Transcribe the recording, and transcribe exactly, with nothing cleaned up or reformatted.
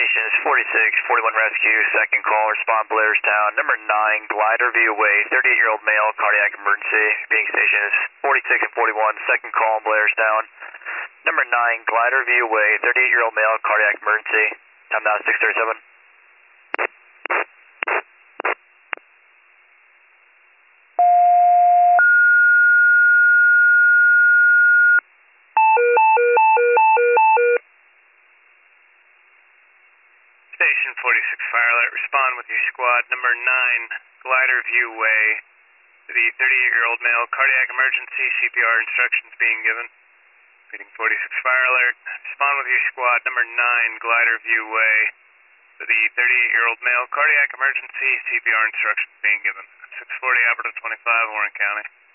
stations, forty-six, forty-one rescue, second call, respond Blairstown. Number nine, glider view away, thirty-eight-year-old male, cardiac emergency. Being stations, forty-six and forty-one, second call, Blairstown. Number nine, glider view away, thirty-eight-year-old male, cardiac emergency. Time now six thirty-seven. Station forty-six Fire Alert, respond with your squad. Number nine, glider view way. The thirty-eight-year-old male, cardiac emergency, C P R instructions being given. Reading forty-six Fire Alert, respond with your squad. Number nine, glider view way. The thirty-eight-year-old male, cardiac emergency, C P R instructions being given. six forty, operative twenty-five, Warren County.